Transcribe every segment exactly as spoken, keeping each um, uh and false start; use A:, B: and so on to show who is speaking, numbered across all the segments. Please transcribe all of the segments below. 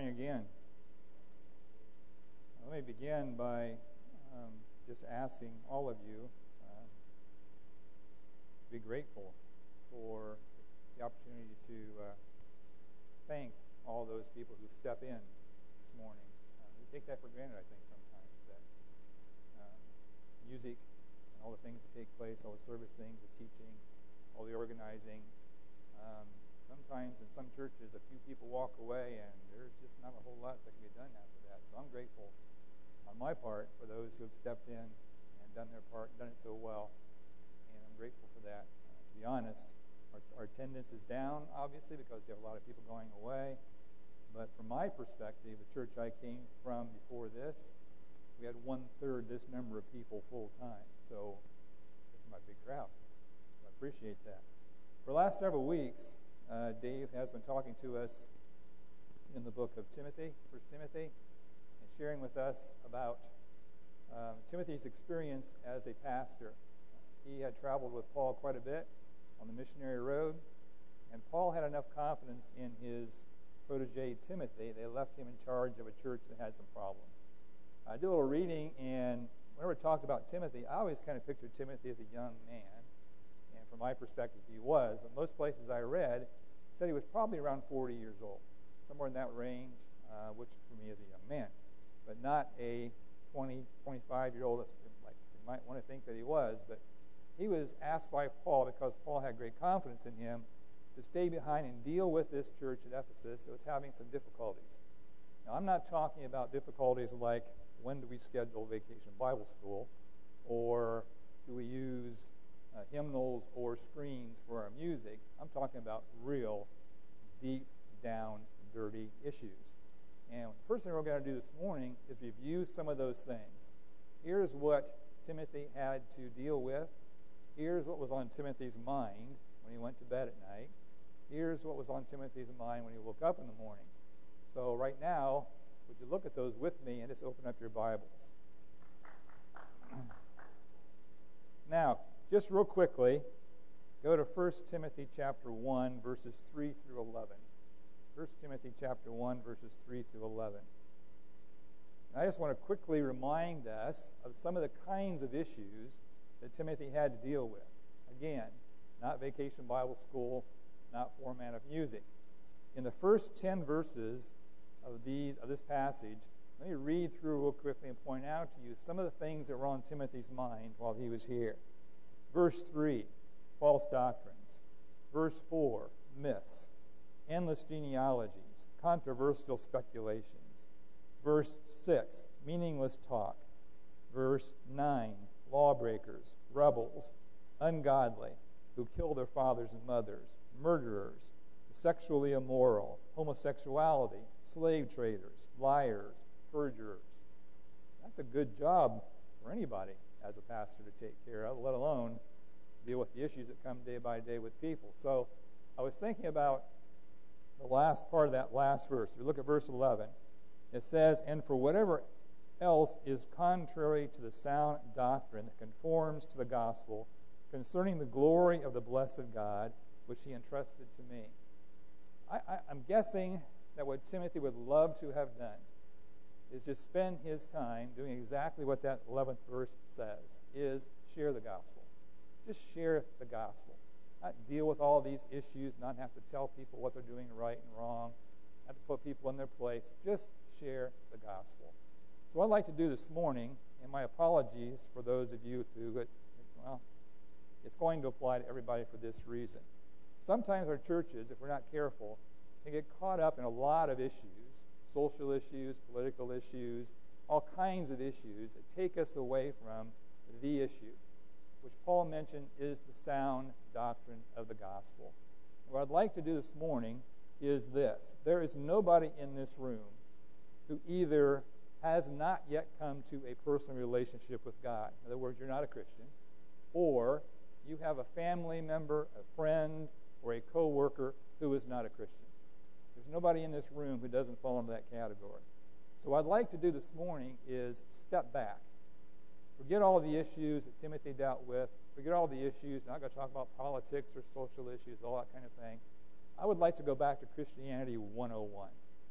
A: morning again. Let me begin by um, just asking all of you um, to be grateful for the opportunity to uh, thank all those people who step in this morning. Uh, we take that for granted, I think, sometimes, that uh, music and all the things that take place, all the service things, the teaching, all the organizing. Um, sometimes in some churches, a few people walk away, and there's just not a whole lot that can be done after that. So I'm grateful on my part for those who have stepped in and done their part, done it so well, and I'm grateful for that. Uh, to be honest, our, our attendance is down, obviously, because you have a lot of people going away. But from my perspective, the church I came from before this, we had one-third this number of people full-time. So this is my big crowd. I appreciate that. For the last several weeks, uh, Dave has been talking to us in the book of Timothy, First Timothy, and sharing with us about um, Timothy's experience as a pastor. He had traveled with Paul quite a bit on the missionary road, and Paul had enough confidence in his protege Timothy. They left him in charge of a church that had some problems. I did a little reading, and whenever I talked about Timothy, I always kind of pictured Timothy as a young man. And from my perspective, he was. But most places I read said he was probably around forty years old, somewhere in that range, uh, which for me is a young man, but not a twenty, twenty-five-year-old like you might want to think that he was. But he was asked by Paul, because Paul had great confidence in him, to stay behind and deal with this church at Ephesus that was having some difficulties. Now, I'm not talking about difficulties like, when do we schedule Vacation Bible School, or do we use uh, hymnals or screens for our music. I'm talking about real, deep down, dirty issues. And the first thing we're going to do this morning is review some of those things. Here's what Timothy had to deal with. Here's what was on Timothy's mind when he went to bed at night. Here's what was on Timothy's mind when he woke up in the morning. So right now, would you look at those with me and just open up your Bibles? Now, just real quickly, go to First Timothy chapter one, verses three through eleven. First Timothy chapter one, verses three through eleven. And I just want to quickly remind us of some of the kinds of issues that Timothy had to deal with. Again, not Vacation Bible School, not format of music. In the first ten verses of these of this passage, let me read through real quickly and point out to you some of the things that were on Timothy's mind while he was here. Verse three, false doctrines. Verse four, myths, endless genealogies, controversial speculations. Verse six, meaningless talk. Verse nine, lawbreakers, rebels, ungodly, who kill their fathers and mothers, murderers, sexually immoral, homosexuality, slave traders, liars, perjurers. That's a good job for anybody as a pastor to take care of, let alone deal with the issues that come day by day with people. So I was thinking about the last part of that last verse. If you look at verse eleven, it says, "And for whatever else is contrary to the sound doctrine that conforms to the gospel concerning the glory of the blessed God, which he entrusted to me." I, I, I'm guessing that what Timothy would love to have done is just spend his time doing exactly what that eleventh verse says, is share the gospel. Just share the gospel. Not deal with all these issues, not have to tell people what they're doing right and wrong, not to put people in their place. Just share the gospel. So what I'd like to do this morning, and my apologies for those of you who, well, it's going to apply to everybody for this reason. Sometimes our churches, if we're not careful, can get caught up in a lot of issues, social issues, political issues, all kinds of issues that take us away from the issue, which Paul mentioned is the sound doctrine of the gospel. What I'd like to do this morning is this. There is nobody in this room who either has not yet come to a personal relationship with God. In other words, you're not a Christian, or you have a family member, a friend, or a co-worker who is not a Christian. There's nobody in this room who doesn't fall into that category. So what I'd like to do this morning is step back. Forget all the issues that Timothy dealt with. Forget all the issues. I'm not going to talk about politics or social issues, all that kind of thing. I would like to go back to Christianity one oh one.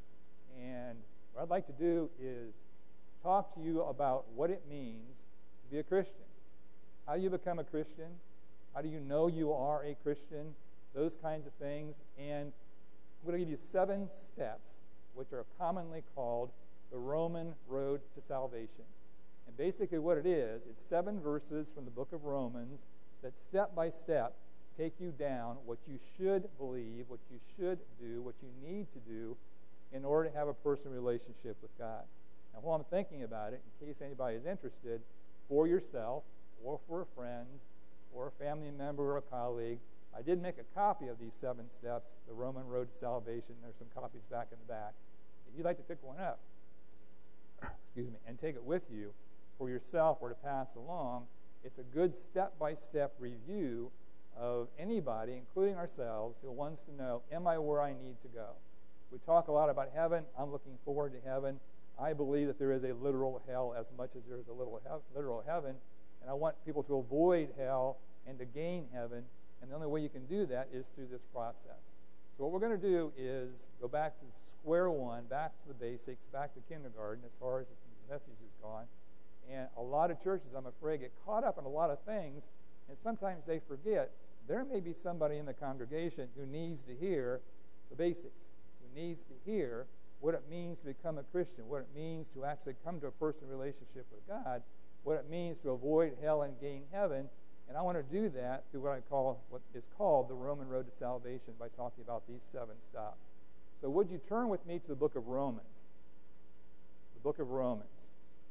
A: And what I'd like to do is talk to you about what it means to be a Christian. How do you become a Christian? How do you know you are a Christian? Those kinds of things. And I'm going to give you seven steps, which are commonly called the Roman road to salvation. And basically what it is, it's seven verses from the book of Romans that step by step take you down what you should believe, what you should do, what you need to do in order to have a personal relationship with God. Now, while I'm thinking about it, in case anybody is interested, for yourself or for a friend or a family member or a colleague, I did make a copy of these seven steps, the Roman road to salvation. There's some copies back in the back. If you'd like to pick one up, excuse me, and take it with you for yourself or to pass along, it's a good step-by-step review of anybody, including ourselves, who wants to know, am I where I need to go? We talk a lot about heaven. I'm looking forward to heaven. I believe that there is a literal hell as much as there is a literal, he- literal heaven, and I want people to avoid hell and to gain heaven, and the only way you can do that is through this process. So what we're going to do is go back to square one, back to the basics, back to kindergarten as far as this message has gone. And a lot of churches, I'm afraid, get caught up in a lot of things, and sometimes they forget there may be somebody in the congregation who needs to hear the basics, who needs to hear what it means to become a Christian, what it means to actually come to a personal relationship with God, what it means to avoid hell and gain heaven. And I want to do that through what I call, what is called the Roman road to salvation by talking about these seven stops. So would you turn with me to the book of Romans? The book of Romans.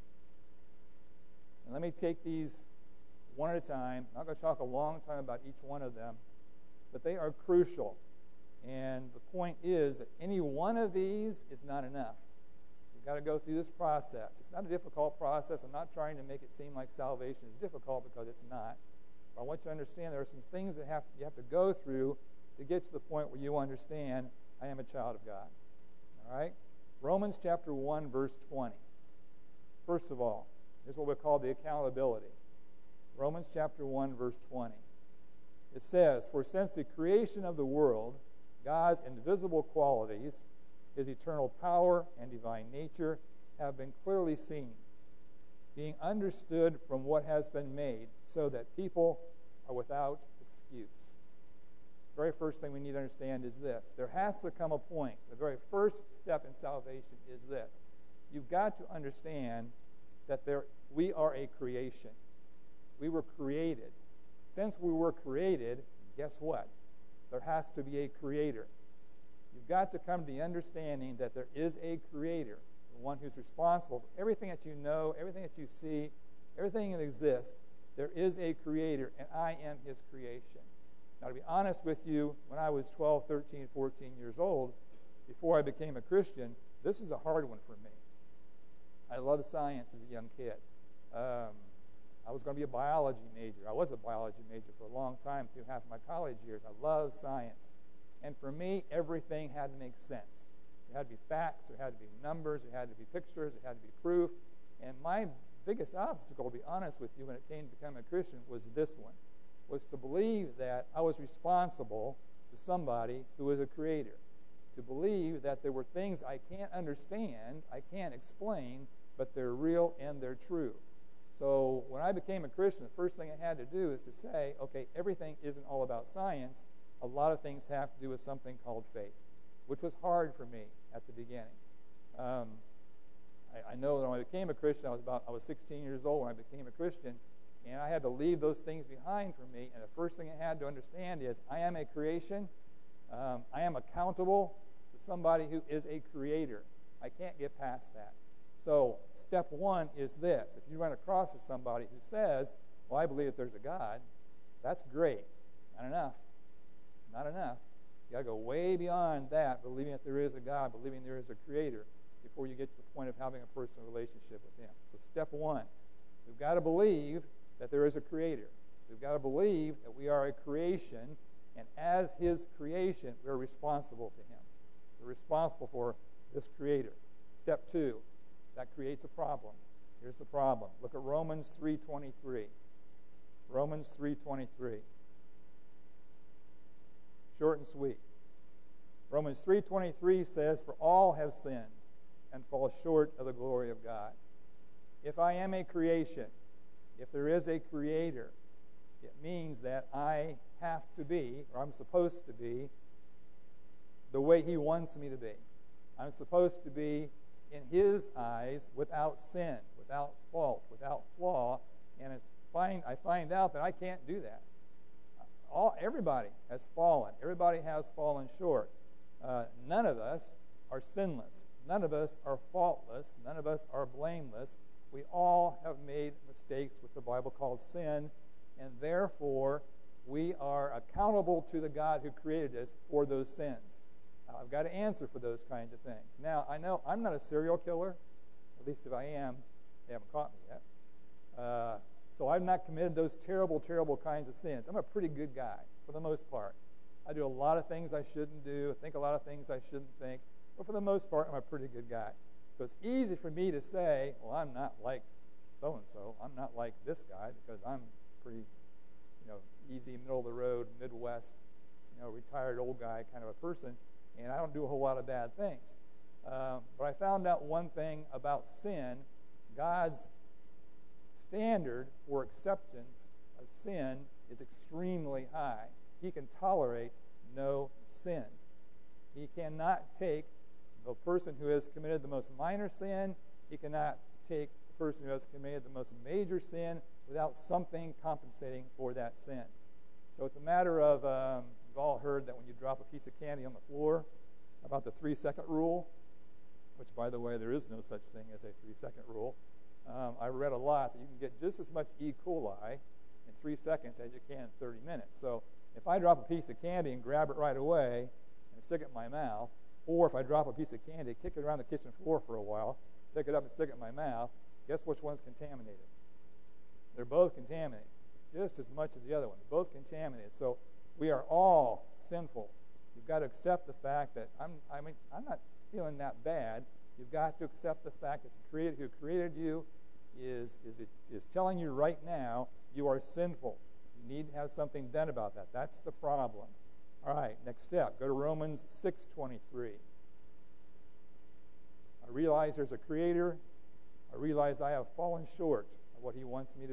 A: And let me take these one at a time. I'm not going to talk a long time about each one of them, but they are crucial. And the point is that any one of these is not enough. You've got to go through this process. It's not a difficult process. I'm not trying to make it seem like salvation is difficult, because it's not. But I want you to understand there are some things that have, you have to go through to get to the point where you understand I am a child of God. All right? Romans chapter one, verse twenty. First of all, here's what we call the accountability. Romans chapter one, verse twenty. It says, "For since the creation of the world, God's invisible qualities, his eternal power and divine nature, have been clearly seen, being understood from what has been made, so that people are without excuse." The very first thing we need to understand is this. There has to come a point. The very first step in salvation is this. You've got to understand that there we are a creation. We were created. Since we were created, guess what? There has to be a creator. You've got to come to the understanding that there is a creator, the one who's responsible for everything that you know, everything that you see, everything that exists. There is a creator, and I am his creation. Now, to be honest with you, when I was twelve, thirteen, fourteen years old, before I became a Christian, this was a hard one for me. I loved science as a young kid. Um, I was going to be a biology major. I was a biology major for a long time, through half of my college years. I loved science. And for me, everything had to make sense. There had to be facts, there had to be numbers, there had to be pictures, there had to be proof. And my biggest obstacle, to be honest with you, when it came to becoming a Christian, was this one, was to believe that I was responsible to somebody who was a creator. To believe that there were things I can't understand, I can't explain, but they're real and they're true. So when I became a Christian, the first thing I had to do is to say, okay, everything isn't all about science. A lot of things have to do with something called faith, which was hard for me at the beginning. Um, I, I know that when I became a Christian, I was about I was sixteen years old when I became a Christian, and I had to leave those things behind for me. And the first thing I had to understand is I am a creation. Um, I am accountable to somebody who is a creator. I can't get past that. So step one is this. If you run across with somebody who says, well, I believe that there's a God, that's great. Not enough. It's not enough. You've got to go way beyond that, believing that there is a God, believing there is a creator, before you get to the point of having a personal relationship with him. So step one, we've got to believe that there is a creator. We've got to believe that we are a creation, and as his creation, we're responsible to him. We're responsible for this creator. Step two, that creates a problem. Here's the problem. Look at Romans three twenty-three. Romans three twenty-three. Short and sweet. Romans three twenty-three says, "For all have sinned and fall short of the glory of God. If I am a creation, if there is a creator, it means that I have to be, or I'm supposed to be, the way he wants me to be. I'm supposed to be, in his eyes, without sin, without fault, without flaw, and it's find, I find out that I can't do that. All, everybody has fallen. Everybody has fallen short. Uh, none of us are sinless. None of us are faultless. None of us are blameless. We all have made mistakes, what the Bible calls sin, and therefore we are accountable to the God who created us for those sins. Now, I've got to answer for those kinds of things. Now, I know I'm not a serial killer. At least if I am, they haven't caught me yet. Uh, so I've not committed those terrible, terrible kinds of sins. I'm a pretty good guy for the most part. I do a lot of things I shouldn't do, think a lot of things I shouldn't think, but for the most part, I'm a pretty good guy. So it's easy for me to say, well, I'm not like so-and-so. I'm not like this guy because I'm pretty, you know, easy, middle-of-the-road, Midwest, you know, retired old guy kind of a person, and I don't do a whole lot of bad things. Um, but I found out one thing about sin. God's standard for acceptance of sin is extremely high. He can tolerate no sin. He cannot take the person who has committed the most minor sin. He cannot take the person who has committed the most major sin without something compensating for that sin. So it's a matter of, um, you've all heard that when you drop a piece of candy on the floor, about the three-second rule, which, by the way, there is no such thing as a three-second rule. Um, I read a lot that you can get just as much E. coli in three seconds as you can in thirty minutes. So if I drop a piece of candy and grab it right away and stick it in my mouth, or if I drop a piece of candy, kick it around the kitchen floor for a while, pick it up and stick it in my mouth, guess which one's contaminated? They're both contaminated, just as much as the other one. They're both contaminated. So we are all sinful. You've got to accept the fact that I'm, I mean, I'm not feeling that bad. You've got to accept the fact that the Creator who created you is, is, is telling you right now you are sinful. You need to have something done about that. That's the problem. All right, next step. Go to Romans six twenty-three. I realize there's a Creator. I realize I have fallen short of what He wants me to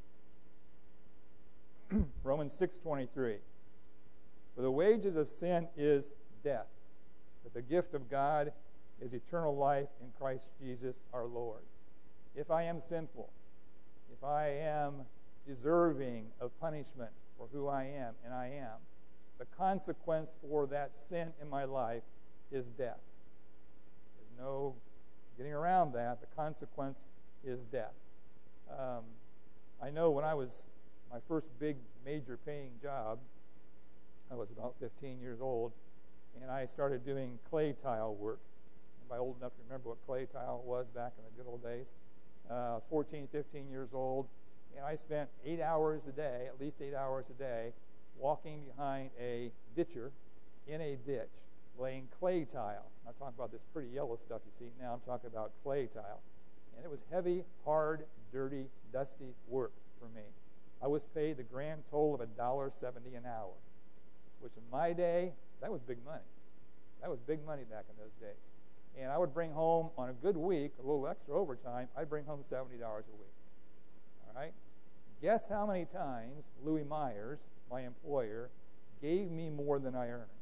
A: be. Romans six twenty-three. For the wages of sin is death, but the gift of God is eternal life in Christ Jesus our Lord. If I am sinful, if I am deserving of punishment for who I am, and I am, the consequence for that sin in my life is death. There's no getting around that. The consequence is death. Um, I know when I was my first big major paying job, I was about fifteen years old, and I started doing clay tile work. Anybody old enough to remember what clay tile was back in the good old days? Uh, I was fourteen, fifteen years old, and I spent eight hours a day, at least eight hours a day, walking behind a ditcher in a ditch, laying clay tile. I'm not talking about this pretty yellow stuff you see now. I'm talking about clay tile. And it was heavy, hard, dirty, dusty work for me. I was paid the grand total of one dollar seventy an hour, which in my day, that was big money. That was big money back in those days. And I would bring home, on a good week, a little extra overtime, I'd bring home seventy dollars a week. All right? Guess how many times Louis Myers, my employer, gave me more than I earned?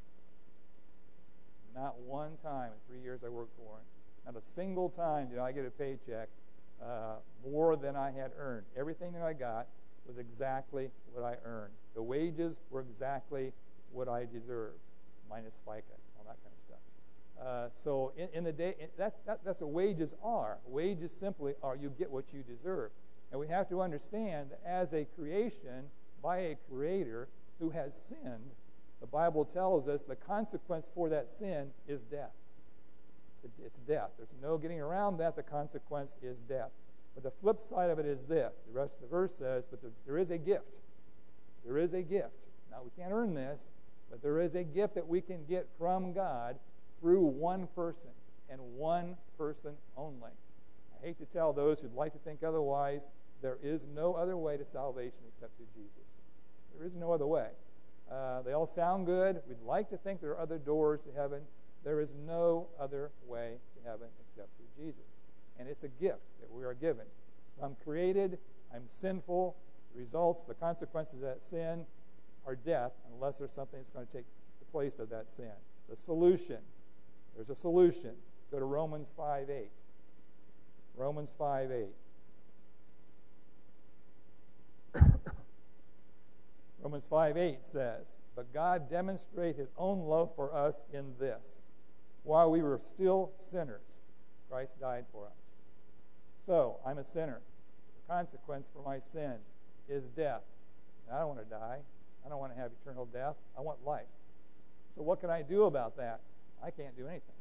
A: Not one time in three years I worked for him. Not a single time did I get a paycheck uh, more than I had earned. Everything that I got was exactly what I earned. The wages were exactly what I deserved, minus FICA, all that kind of stuff. Uh, so in, in the day, that's, that, that's what wages are. Wages simply are you get what you deserve. And we have to understand that as a creation by a creator who has sinned, the Bible tells us the consequence for that sin is death. It's death. There's no getting around that. The consequence is death. But the flip side of it is this. The rest of the verse says, but there is a gift. There is a gift. Now, we can't earn this, but there is a gift that we can get from God through one person, and one person only. I hate to tell those who'd like to think otherwise, there is no other way to salvation except through Jesus. There is no other way. Uh, they all sound good. We'd like to think there are other doors to heaven, There is no other way to heaven except through Jesus. And it's a gift that we are given. So I'm created, I'm sinful. The results, the consequences of that sin are death, unless there's something that's going to take the place of that sin. The solution. There's a solution. Go to Romans five eight. Romans five eight. Romans five eight says, "But God demonstrated his own love for us in this. While we were still sinners, Christ died for us." So, I'm a sinner. The consequence for my sin is death. And I don't want to die. I don't want to have eternal death. I want life. So what can I do about that? I can't do anything.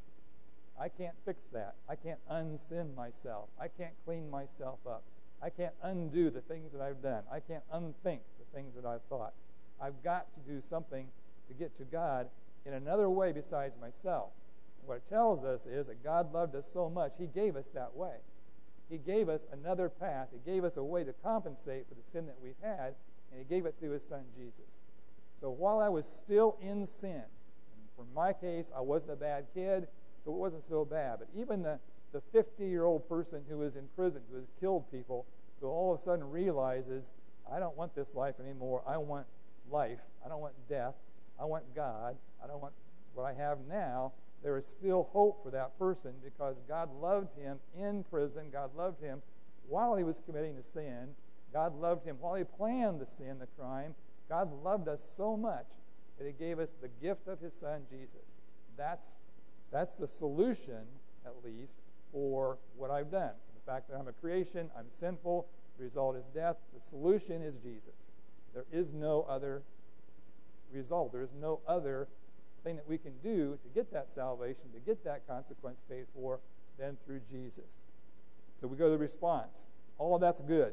A: I can't fix that. I can't unsin myself. I can't clean myself up. I can't undo the things that I've done. I can't unthink the things that I've thought. I've got to do something to get to God in another way besides myself. And what it tells us is that God loved us so much, he gave us that way. He gave us another path. He gave us a way to compensate for the sin that we've had, and he gave it through his son, Jesus. So while I was still in sin, and for my case, I wasn't a bad kid, so it wasn't so bad. But even the, the fifty-year-old person who was in prison, who has killed people, who all of a sudden realizes, I don't want this life anymore. I want life. I don't want death. I want God. I don't want what I have now. There is still hope for that person because God loved him in prison. God loved him while he was committing the sin. God loved him while he planned the sin, the crime. God loved us so much that he gave us the gift of his son, Jesus. That's, that's the solution, at least, for what I've done. The fact that I'm a creation, I'm sinful, the result is death. The solution is Jesus. There is no other result. There is no other thing that we can do to get that salvation, to get that consequence paid for, than through Jesus. So we go to the response. All of that's good.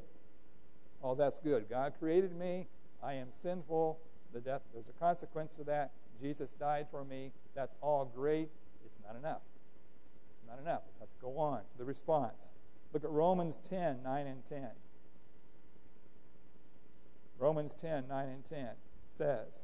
A: All that's good. God created me. I am sinful. The death, there's a consequence to that. Jesus died for me. That's all great. It's not enough. It's not enough. We have to go on to the response. Look at Romans ten, nine and ten. Romans ten, nine and ten says,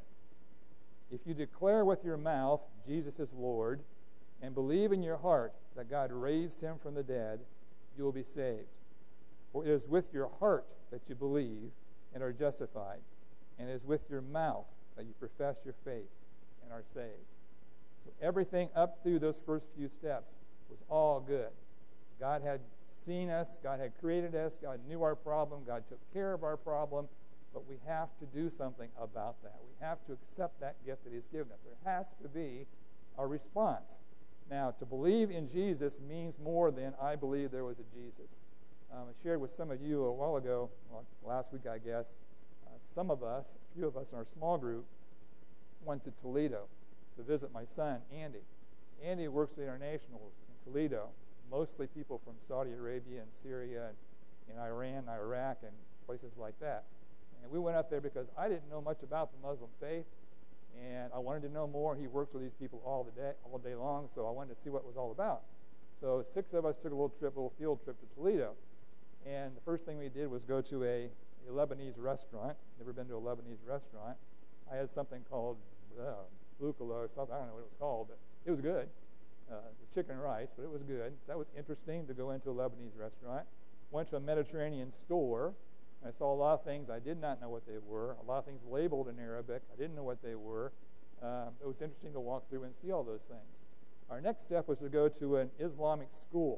A: "If you declare with your mouth Jesus is Lord, and believe in your heart that God raised him from the dead, you will be saved. For it is with your heart that you believe and are justified, and it is with your mouth that you profess your faith and are saved." So everything up through those first few steps was all good. God had seen us. God had created us. God knew our problem. God took care of our problem. But we have to do something about that. We have to accept that gift that he's given us. There has to be a response. Now, to believe in Jesus means more than I believe there was a Jesus. Um, I shared with some of you a while ago, well, last week I guess, uh, some of us, a few of us in our small group, went to Toledo to visit my son, Andy. Andy works at the Internationals in Toledo, mostly people from Saudi Arabia and Syria and, and Iran, Iraq, and places like that. And we went up there because I didn't know much about the Muslim faith, and I wanted to know more. He works with these people all the day, all day long, so I wanted to see what it was all about. So six of us took a little trip, a little field trip to Toledo. And the first thing we did was go to a, a Lebanese restaurant. Never been to a Lebanese restaurant. I had something called uh, Bukala or something. I don't know what it was called, but it was good. Uh, it was chicken and rice, but it was good. So that was interesting to go into a Lebanese restaurant. Went to a Mediterranean store. I saw a lot of things. I did not know what they were. A lot of things labeled in Arabic. I didn't know what they were. Um, it was interesting to walk through and see all those things. Our next step was to go to an Islamic school.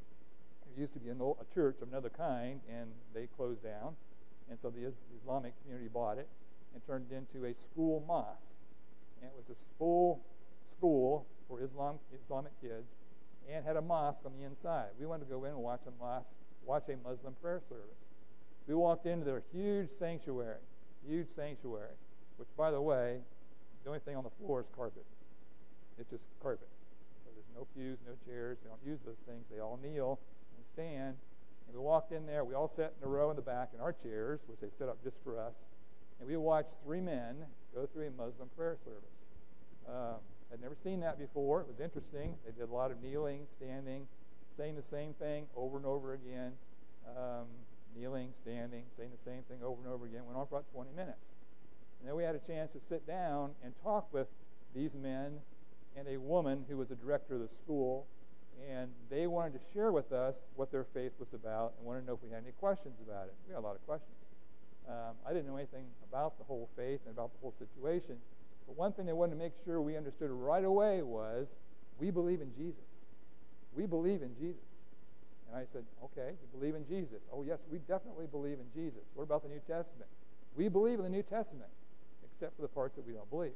A: There used to be an old, a church of another kind, and they closed down. And so the is, Islamic community bought it and turned it into a school mosque. And it was a full school for Islam, Islamic kids and had a mosque on the inside. We wanted to go in and watch a mosque, watch a Muslim prayer service. So we walked into their huge sanctuary, huge sanctuary, which, by the way, the only thing on the floor is carpet. It's just carpet. So there's no pews, no chairs. They don't use those things. They all kneel and stand. And we walked in there. We all sat in a row in the back in our chairs, which they set up just for us. And we watched three men go through a Muslim prayer service. Um, I'd never seen that before. It was interesting. They did a lot of kneeling, standing, saying the same thing over and over again. Um, kneeling, standing, saying the same thing over and over again. Went on for about twenty minutes. And then we had a chance to sit down and talk with these men and a woman who was a director of the school, and they wanted to share with us what their faith was about and wanted to know if we had any questions about it. We had a lot of questions. Um, I didn't know anything about the whole faith and about the whole situation, but one thing they wanted to make sure we understood right away was, we believe in Jesus. We believe in Jesus. And I said, okay, you believe in Jesus. Oh, yes, we definitely believe in Jesus. What about the New Testament? We believe in the New Testament, except for the parts that we don't believe.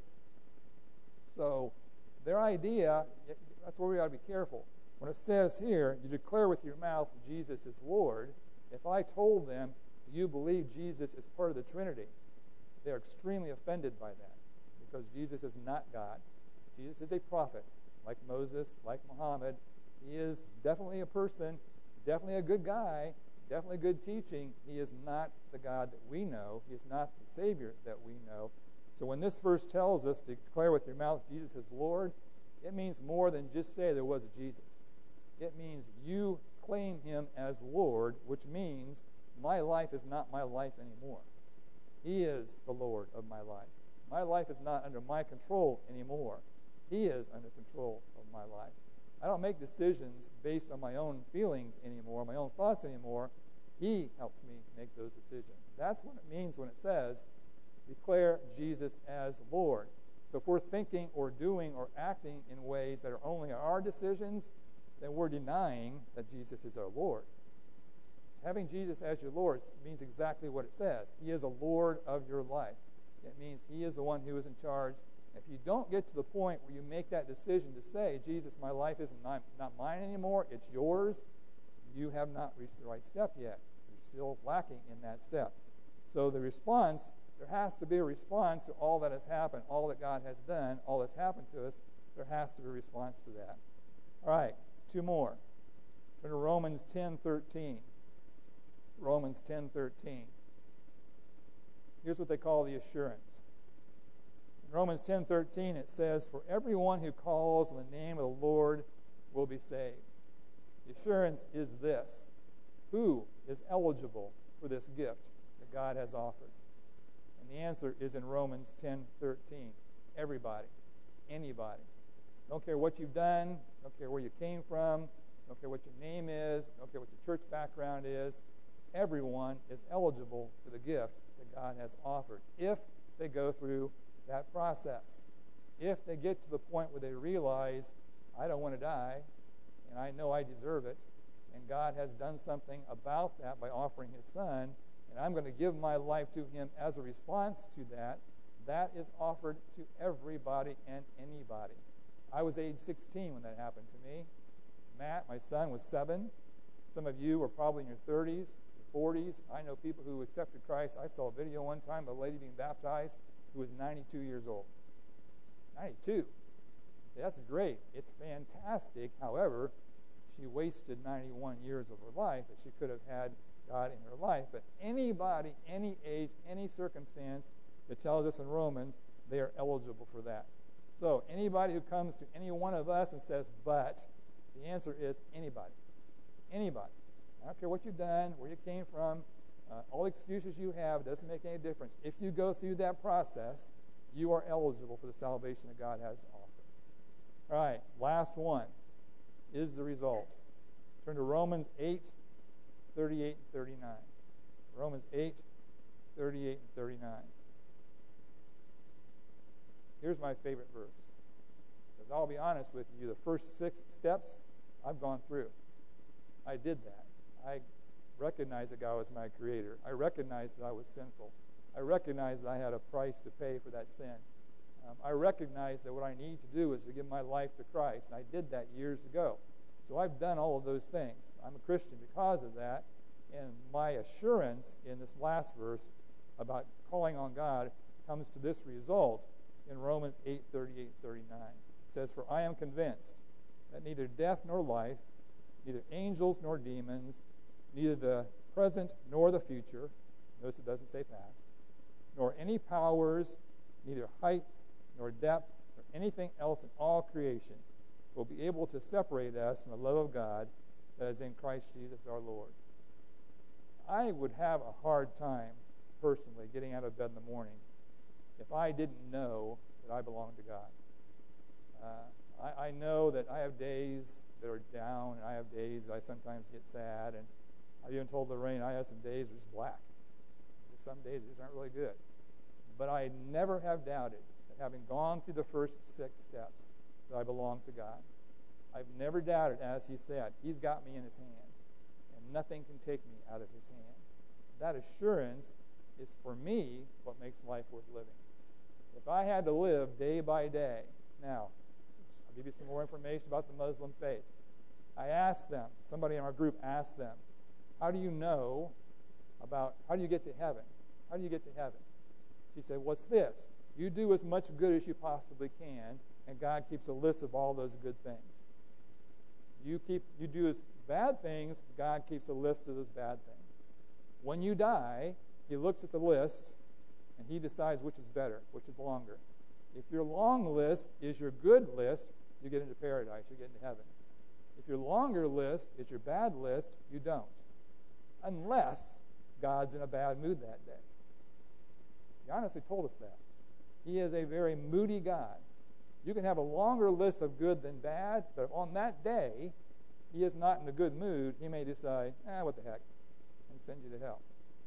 A: So their idea, that's where we ought to be careful. When it says here, you declare with your mouth Jesus is Lord, if I told them, do you believe Jesus is part of the Trinity? They're extremely offended by that, because Jesus is not God. Jesus is a prophet, like Moses, like Muhammad. He is definitely a person, definitely a good guy, definitely good teaching. He is not the God that we know. He is not the Savior that we know. So when this verse tells us to declare with your mouth Jesus is Lord, it means more than just say there was a Jesus. It means you claim him as Lord, which means my life is not my life anymore. He is the Lord of my life. My life is not under my control anymore. He is under control of my life. I don't make decisions based on my own feelings anymore, my own thoughts anymore. He helps me make those decisions. That's what it means when it says, declare Jesus as Lord. So if we're thinking or doing or acting in ways that are only our decisions, then we're denying that Jesus is our Lord. Having Jesus as your Lord means exactly what it says. He is a Lord of your life. It means he is the one who is in charge. If you don't get to the point where you make that decision to say, Jesus, my life is not, not mine anymore, it's yours, you have not reached the right step yet. You're still lacking in that step. So the response, there has to be a response to all that has happened, all that God has done, all that's happened to us. There has to be a response to that. All right, two more. Turn to Romans ten thirteen. Romans ten thirteen. Here's what they call the assurance. In Romans ten thirteen it says, for everyone who calls on the name of the Lord will be saved. The assurance is this. Who is eligible for this gift that God has offered? And the answer is in Romans ten thirteen. Everybody. Anybody. Don't care what you've done. Don't care where you came from. Don't care what your name is. Don't care what your church background is. Everyone is eligible for the gift that God has offered if they go through that process. If they get to the point where they realize, I don't want to die, and I know I deserve it, and God has done something about that by offering his Son, and I'm going to give my life to him as a response to that, that is offered to everybody and anybody. I was age sixteen when that happened to me. Matt, my son, was seven. Some of you are probably in your thirties, your forties. I know people who accepted Christ. I saw a video one time of a lady being baptized who was ninety-two years old. ninety-two. That's great. It's fantastic. However, she wasted ninety-one years of her life that she could have had God in her life. But anybody, any age, any circumstance, it tells us in Romans, they are eligible for that. So anybody who comes to any one of us and says, but, the answer is anybody. Anybody. I don't care what you've done, where you came from, uh, all the excuses you have, doesn't make any difference. If you go through that process, you are eligible for the salvation that God has offered. All right, last one is the result. Turn to Romans eight, thirty-eight and thirty-nine. Romans eight, thirty-eight and thirty-nine. Here's my favorite verse. Because I'll be honest with you, the first six steps I've gone through. I did that. I recognized that God was my creator. I recognized that I was sinful. I recognized that I had a price to pay for that sin. Um, I recognized that what I need to do is to give my life to Christ. And I did that years ago. So I've done all of those things. I'm a Christian because of that. And my assurance in this last verse about calling on God comes to this result in Romans eight, thirty-eight, thirty-nine. It says, for I am convinced that neither death nor life, neither angels nor demons, neither the present nor the future, notice it doesn't say past, nor any powers, neither height nor depth, nor anything else in all creation will be able to separate us from the love of God that is in Christ Jesus our Lord. I would have a hard time, personally, getting out of bed in the morning if I didn't know that I belong to God. Uh, I, I know that I have days that are down, and I have days that I sometimes get sad, and I've even told Lorraine I have some days that are just black. There's some days that just aren't really good. But I never have doubted that having gone through the first six steps, that I belong to God. I've never doubted, as he said, he's got me in his hand, and nothing can take me out of his hand. That assurance is, for me, what makes life worth living. If I had to live day by day, now, I'll give you some more information about the Muslim faith. I asked them, somebody in our group asked them, how do you know about, how do you get to heaven? How do you get to heaven? She said, what's this? You do as much good as you possibly can, and God keeps a list of all those good things. You keep, you do as bad things, God keeps a list of those bad things. When you die, he looks at the list, and he decides which is better, which is longer. If your long list is your good list, you get into paradise, you get into heaven. If your longer list is your bad list, you don't. Unless God's in a bad mood that day. He honestly told us that. He is a very moody God. You can have a longer list of good than bad, but on that day, he is not in a good mood. He may decide, ah, what the heck, and send you to hell.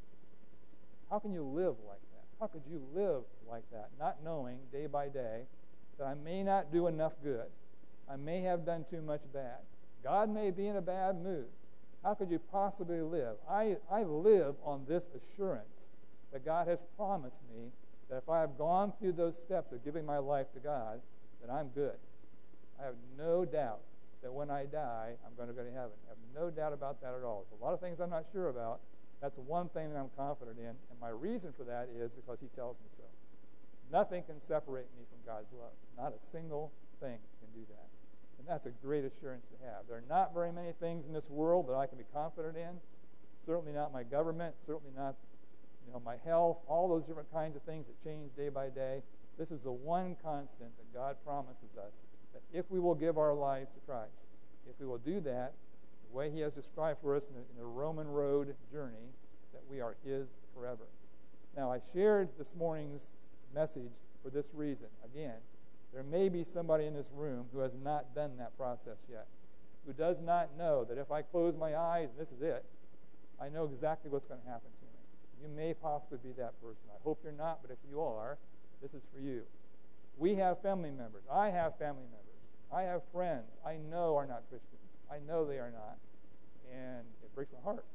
A: How can you live like that? How could you live like that, not knowing day by day that I may not do enough good? I may have done too much bad. God may be in a bad mood. How could you possibly live? I, I live on this assurance that God has promised me that if I have gone through those steps of giving my life to God, that I'm good. I have no doubt that when I die, I'm going to go to heaven. I have no doubt about that at all. There's a lot of things I'm not sure about. That's one thing that I'm confident in, and my reason for that is because he tells me so. Nothing can separate me from God's love. Not a single thing can do that. And that's a great assurance to have. There are not very many things in this world that I can be confident in. Certainly not my government, certainly not you know, my health, all those different kinds of things that change day by day. This is the one constant that God promises us, that if we will give our lives to Christ, if we will do that, the way he has described for us in the, in the Roman road journey, that we are his forever. Now, I shared this morning's message for this reason. Again, there may be somebody in this room who has not done that process yet, who does not know that if I close my eyes and this is it, I know exactly what's going to happen to me. You may possibly be that person. I hope you're not, but if you are, this is for you. We have family members. I have family members. I have friends I know are not Christians. I know they are not. And it breaks my heart.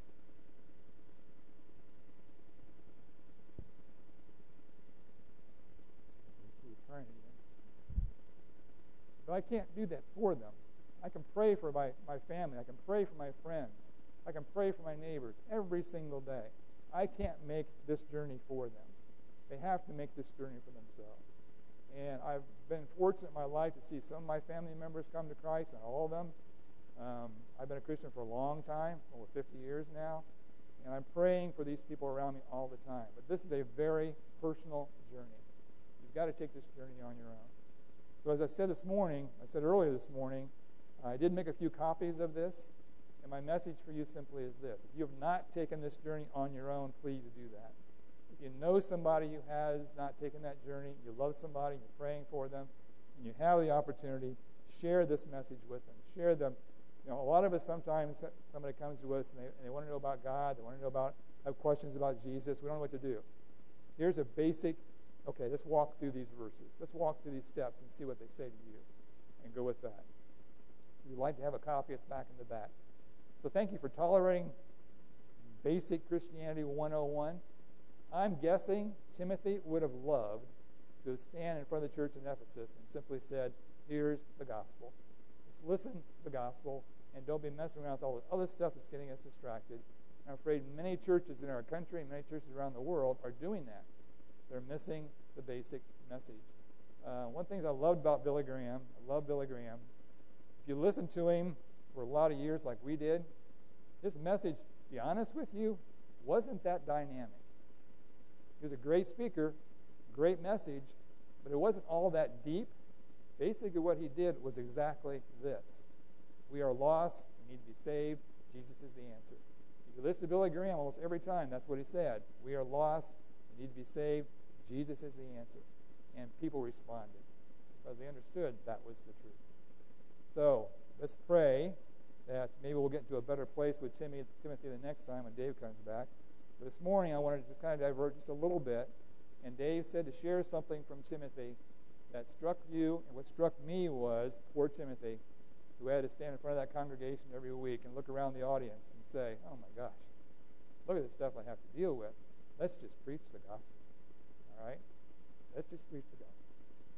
A: But I can't do that for them. I can pray for my, my family. I can pray for my friends. I can pray for my neighbors every single day. I can't make this journey for them. They have to make this journey for themselves. And I've been fortunate in my life to see some of my family members come to Christ, and all of them. Um, I've been a Christian for a long time, over fifty years now, and I'm praying for these people around me all the time. But this is a very personal journey. You've got to take this journey on your own. So as I said this morning, I said earlier this morning, I did make a few copies of this, and my message for you simply is this. If you have not taken this journey on your own, please do that. If you know somebody who has not taken that journey, you love somebody, you're praying for them, and you have the opportunity, share this message with them. Share them. You know, a lot of us sometimes, somebody comes to us and they, and they want to know about God, they want to know about, have questions about Jesus. We don't know what to do. Here's a basic, okay, let's walk through these verses. Let's walk through these steps and see what they say to you, and go with that. If you'd like to have a copy, it's back in the back. So thank you for tolerating Basic Christianity one oh one. I'm guessing Timothy would have loved to have stand in front of the church in Ephesus and simply said, here's the gospel. Just listen to the gospel and don't be messing around with all the other stuff that's getting us distracted. And I'm afraid many churches in our country and many churches around the world are doing that. They're missing the basic message. Uh, one thing I loved about Billy Graham, I love Billy Graham. If you listen to him for a lot of years like we did, his message, to be honest with you, wasn't that dynamic. He was a great speaker, great message, but it wasn't all that deep. Basically what he did was exactly this. We are lost, we need to be saved, Jesus is the answer. If you listen to Billy Graham almost every time, that's what he said. We are lost, we need to be saved, Jesus is the answer. And people responded because they understood that was the truth. So let's pray that maybe we'll get into a better place with Timothy, Timothy the next time when Dave comes back. But this morning I wanted to just kind of divert just a little bit. And Dave said to share something from Timothy that struck you. And what struck me was poor Timothy, who had to stand in front of that congregation every week and look around the audience and say, oh my gosh, look at the stuff I have to deal with. Let's just preach the gospel. All right? Let's just preach the gospel.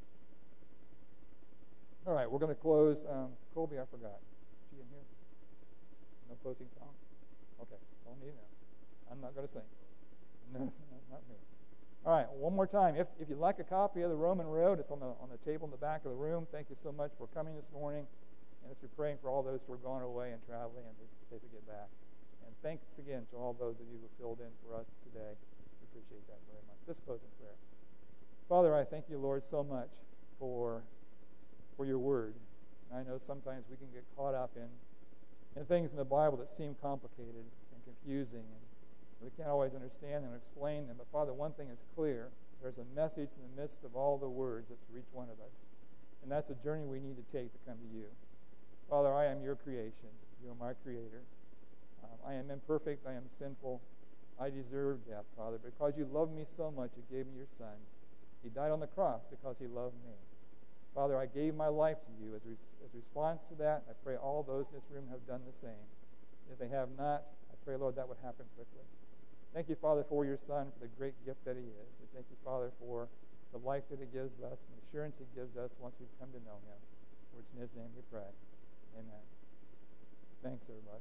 A: All right, we're going to close. Um, Colby, I forgot. Is she in here? No closing song? Okay, that's all I need to know. I'm not going to sing. No, not me. All right, one more time. If if you'd like a copy of the Roman Road, it's on the on the table in the back of the room. Thank you so much for coming this morning. And let's be praying for all those who are going away and traveling and they're safe to get back. And thanks again to all those of you who filled in for us today. We appreciate that very much. Let's close in prayer. Father, I thank you, Lord, so much for for your word. And I know sometimes we can get caught up in, in things in the Bible that seem complicated and confusing, and we can't always understand them and explain them. But Father, one thing is clear. There's a message in the midst of all the words that's for each one of us. And that's a journey we need to take to come to you. Father, I am your creation. You are my creator. Um, I am imperfect. I am sinful. I deserve death, Father. Because you love me so much, you gave me your Son. He died on the cross because he loved me. Father, I gave my life to you. As a as response to that, I pray all those in this room have done the same. If they have not, I pray, Lord, that would happen quickly. Thank you, Father, for your Son, for the great gift that he is. We thank you, Father, for the life that he gives us and the assurance he gives us once we've come to know him. For it's in his name we pray. Amen. Thanks, everybody.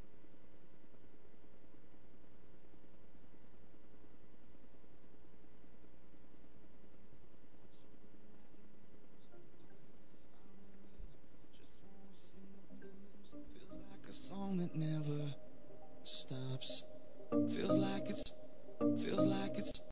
B: Feels like a song that never stops. Feels like it's, feels like it's